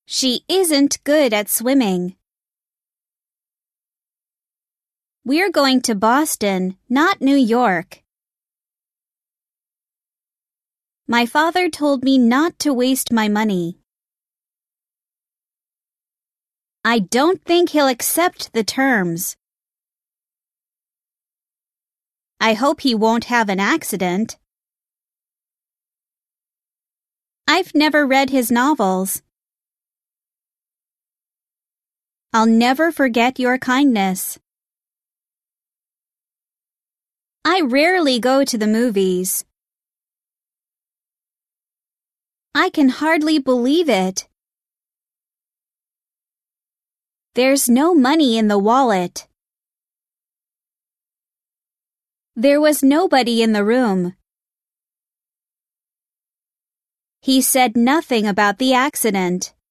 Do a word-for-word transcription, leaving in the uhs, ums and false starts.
She isn't good at swimming. We're going to Boston, not New York. My father told me not to waste my money. I don't think he'll accept the terms. I hope he won't have an accident. I've never read his novels. I'll never forget your kindness. I rarely go to the movies. I can hardly believe it. There's no money in the wallet. There was nobody in the room. He said nothing about the accident.